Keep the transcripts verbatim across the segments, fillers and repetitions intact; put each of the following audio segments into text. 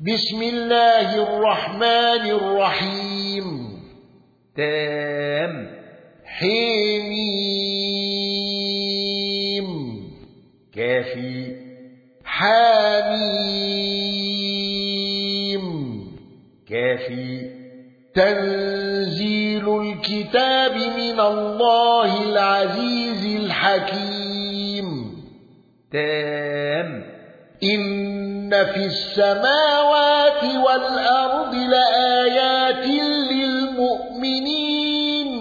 بسم الله الرحمن الرحيم تام حميم كافي حميم كافي تنزيل الكتاب من الله العزيز الحكيم تام إن في السماوات والأرض لآيات للمؤمنين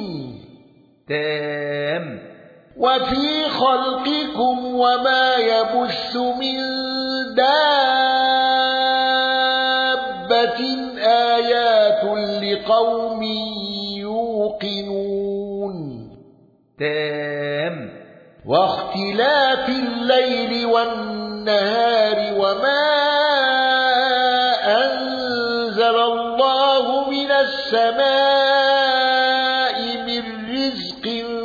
تام وفي خلقكم وما يبث من دابة آيات لقوم يوقنون تام واختلاف الليل والنهار وما أنزل الله من السماء من رزق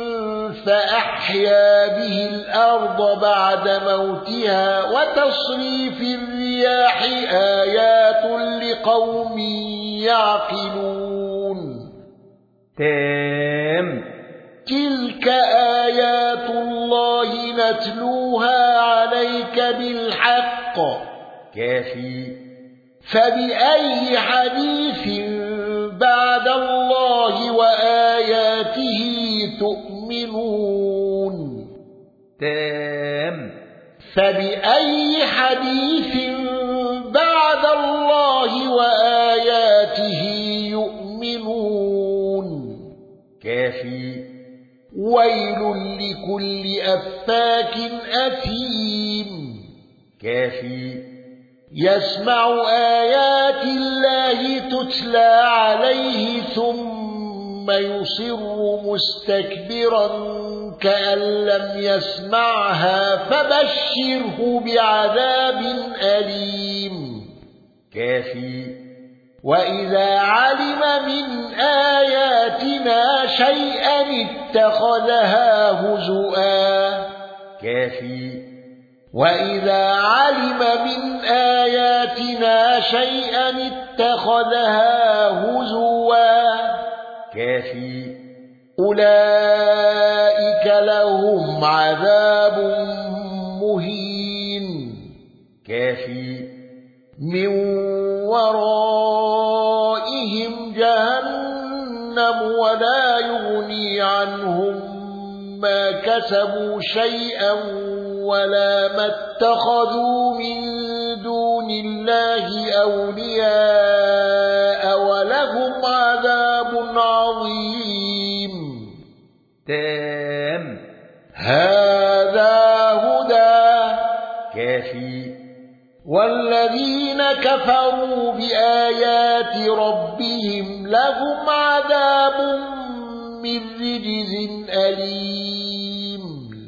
فأحيا به الأرض بعد موتها وتصريف الرياح آيات لقوم يعقلون تام تلك آيات الله نتلوها عليك بالحق كافي فبأي حديث بعد الله وآياته تؤمنون تام فبأي حديث بعد الله وآياته يؤمنون كافي ويل لكل أفاك أثيم كافي يسمع آيات الله تتلى عليه ثم يصر مستكبرا كأن لم يسمعها فبشره بعذاب أليم كافي وإذا علم من آياتنا شيئا اتخذها هزؤا كافي وإذا علم من آياتنا شيئا اتخذها هزوا كافي أولئك لهم عذاب مهين كافي من ورائهم جهنم ولا يغني عنهم ما كسبوا شيئا ولا ما اتخذوا من دون الله أولياء ولهم عذاب عظيم تام هذا هدى كافي والذين كفروا بآيات ربهم لهم عذاب من رجز أليم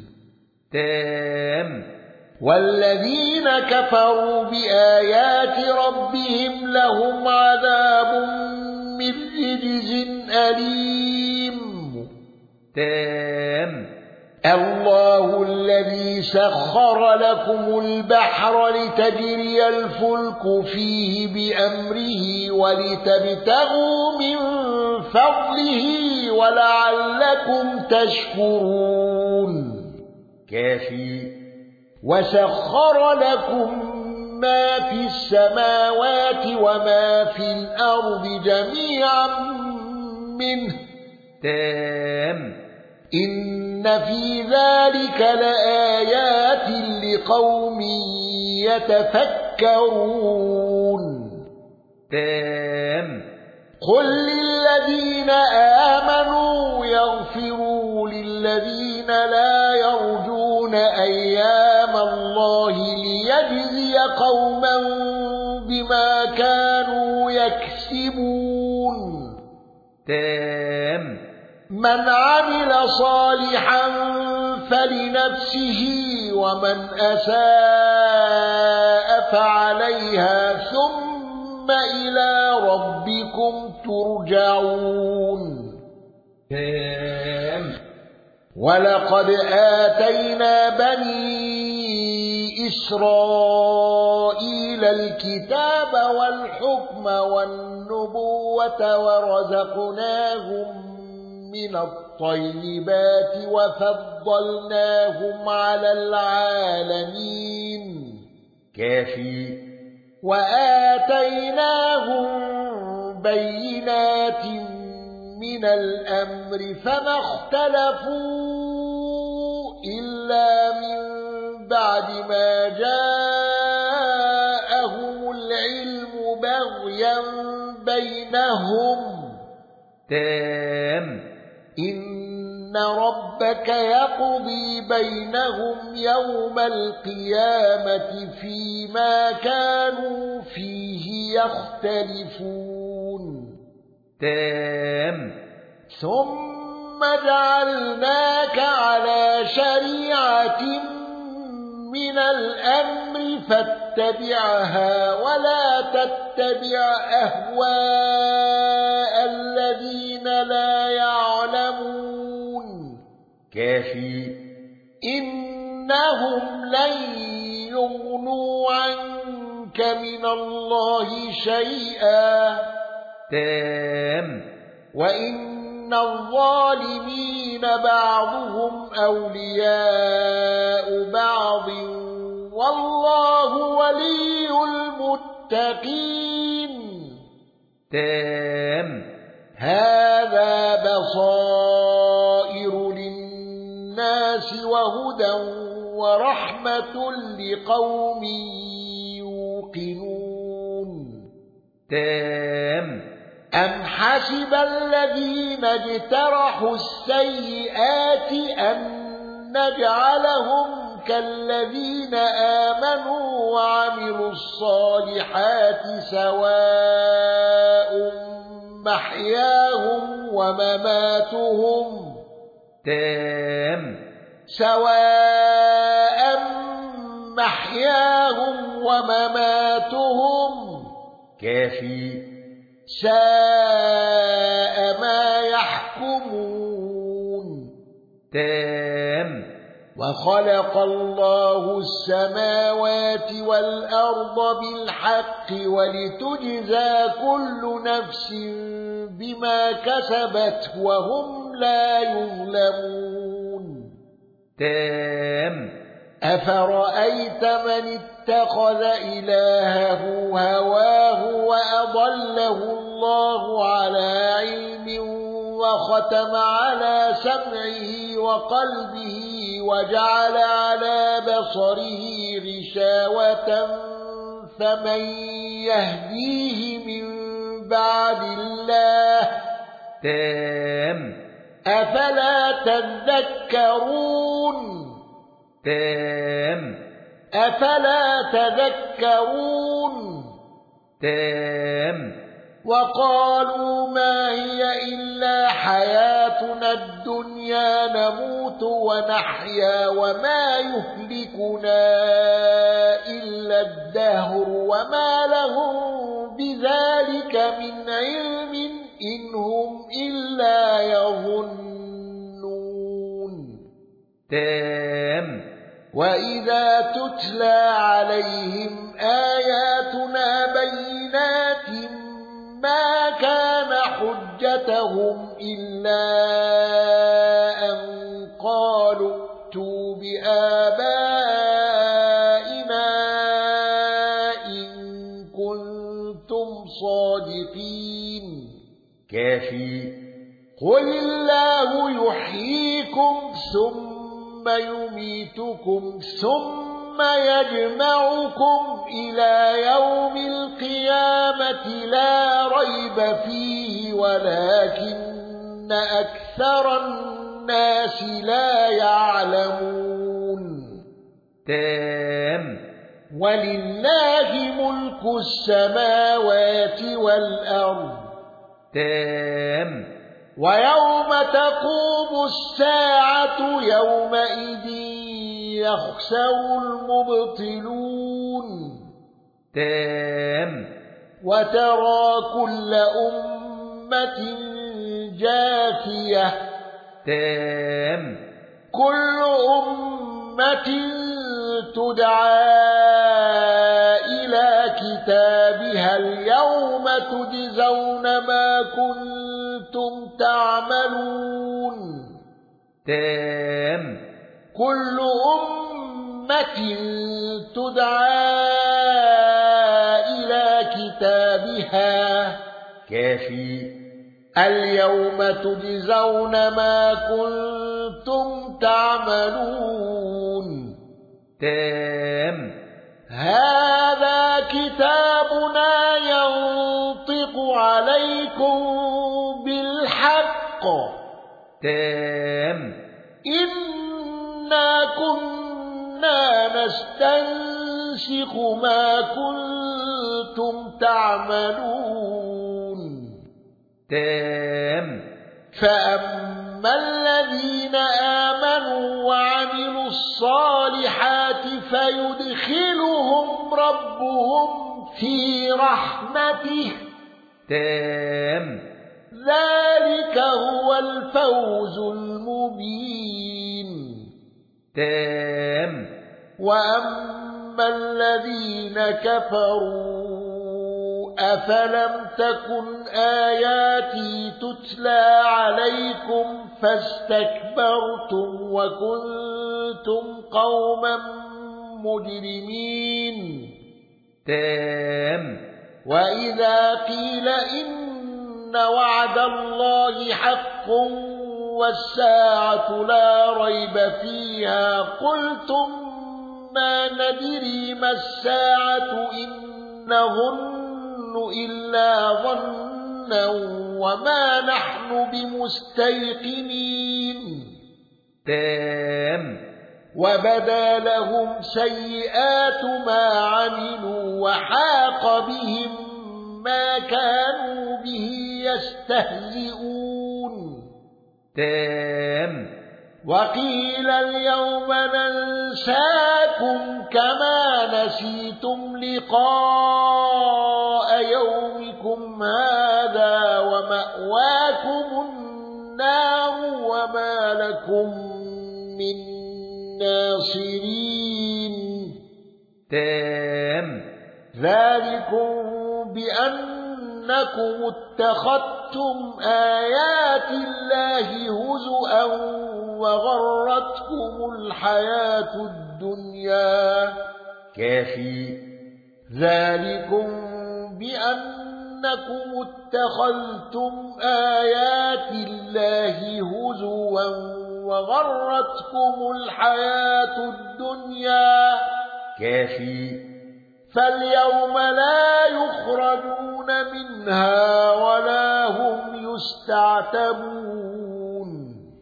تام والذين كفروا بآيات ربهم لهم عذاب من رجز أليم تام الله الذي سخر لكم البحر لتجري الفلك فيه بأمره ولتبتغوا من فضله ولعلكم تشكرون كافي وسخر لكم ما في السماوات وما في الأرض جميعا منه تام إن في ذلك لآيات لقوم يتفكرون تام قل للذين آمنوا يغفروا للذين لا يرجون أيام الله ليجزي قوما بما كانوا يكسبون تام من عمل صالحا فلنفسه ومن أساء فعليها ثم إلى ربكم ترجعون تام ولقد آتينا بني إسرائيل أنزل الكتاب والحكم والنبوة ورزقناهم من الطيبات وفضلناهم على العالمين كافي وآتيناهم بينات من الأمر فما اختلفوا إلا من بعد ما جاءهم العلم بغيا بينهم تام إن ربك يقضي بينهم يوم القيامة فيما كانوا فيه يختلفون تام ثم جعلناك على شريعة من الأمر فاتبعها ولا تتبع أهواء الذين لا يعلمون كافي إنهم لن يغنوا عنك من الله شيئا تام وإن الظالمين بعضهم أولياء بعض والله ولي المتقين تام هذا بصائر للناس وهدى ورحمة لقوم يوقنون تام أم حسب الذين اجترحوا السيئات أن نجعلهم كالذين آمنوا وعملوا الصالحات سواء محياهم ومماتهم تام سواء محياهم ومماتهم كافي ساء ما يحكمون تام وخلق الله السماوات والأرض بالحق ولتجزى كل نفس بما كسبت وهم لا يظلمون تام أفرأيت من اتخذ إلهه هواه وأضله الله على علم وختم على سمعه وقلبه وجعل على بصره غشاوة فمن يهديه من بعد الله تام أفلا تذكرون تام أفلا تذكرون تام وقالوا ما هي إلا حياتنا الدنيا نموت ونحيا وما يهلكنا إلا الدهر وما لهم بذلك من علم إن هم إلا يظنون تام وإذا تتلى عليهم آياتنا بينات ما كان حجتهم إلا أن قالوا ائتوا بآبائنا إن كنتم صادقين كافي قل الله يحييكم ثم يميتكم ثم يجمعكم إلى يوم القيامة لا ريب فيه ولكن أكثر الناس لا يعلمون تام ولله ملك السماوات والأرض تام ويوم تقوم الساعة يومئذ يخسر المبطلون تام وترى كل أمة جاثية تام كل أمة تدعى إلى كتابها اليوم تجزون ما كنتم تعملون تام كل أمة تدعى إلى كتابها كافي اليوم تجزون ما كنتم تعملون تام هذا كتابنا ينطق عليكم بالحق تام إنا كنا نستنسخ ما كنتم تعملون تام فأما الذين آمنوا وعملوا الصالحات فيدخلهم ربهم في رحمته تام ذلك هو الفوز المبين تام وأما الذين كفروا أفلم تكن آياتي تتلى عليكم فاستكبرتم وكنتم قوما مجرمين تام وإذا قيل إن وعد الله حق والساعة لا ريب فيها قلتم ما ندري ما الساعة إن نظن إلا ظنا وما نحن بمستيقنين تام وبدا لهم سيئات ما عملوا وحاق بهم ما كانوا به يستهزئون تام وقيل اليوم ننساكم كما نسيتم لقاء يومكم هذا ومأواكم النار وما لكم من ناصرين تام ذلكم بأنكم اتخذتم آيات الله هزؤا وغرتكم الحياة الدنيا كافي ذلكم بأنكم اتخذتم آيات الله هزوا وغرتكم الحياة الدنيا كافي فاليوم لا يخرجون منها ولا هم يستعتبون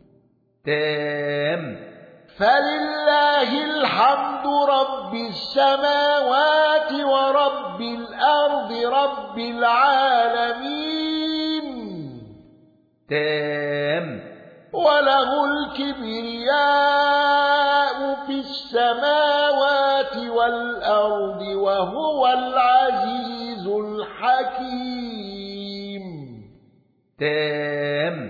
تام فلله الحمد رب السماوات ورب الأرض رب العالمين تام وله الكبرياء في السماوات والأرض وهو العزيز الحكيم تام